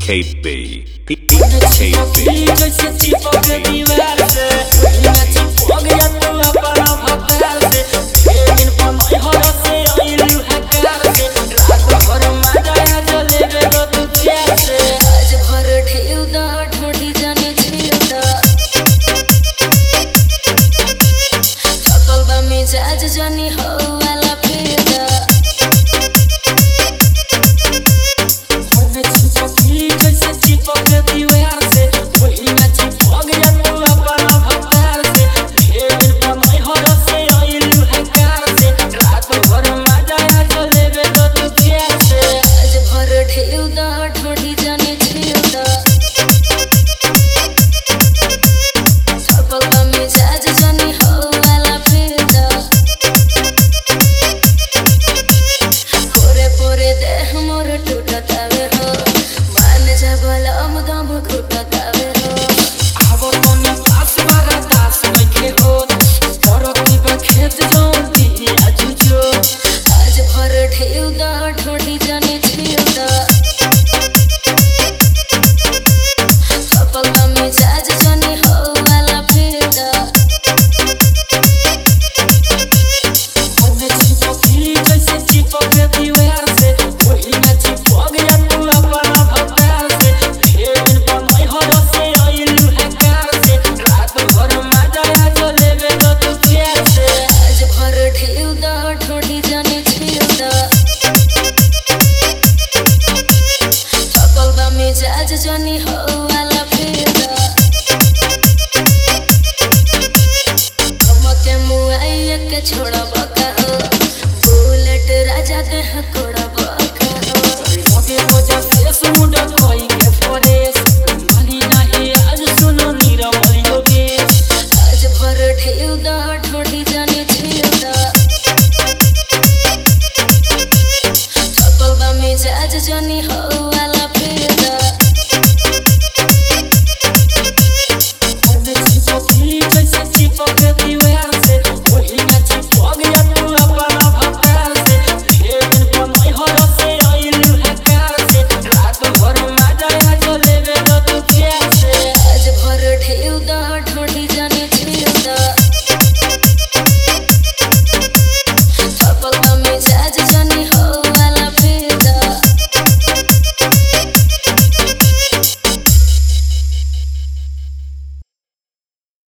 PKB. जानी हो वाला पेदा मन चिपकी जैसे चिपक दीवार से वही में चिपक गया तू अपना भतार से ढेर कमाई हर से आइलू है कार से रात भर मजा आ चलेबे तो तू कैसे आज भर ढेउ दा ढोडी जाने छेउ दा सकल का मिजाज जानी हो वाला पेदा मोर टूटतावे हो मान जा बलम दम घुटतावे हो आवो तोनी पास बारा दास नखे हो परती पे खेत जोंती आजुजो आज भर ढेउ दा ढोडी जाने छेउ दा सकल का मिजाज जानी हो वाला पेदा मन चिपकी जैसे चिपक दीवार से ढोडी जाने छेउ दा सकल बा मिजाज जानी हो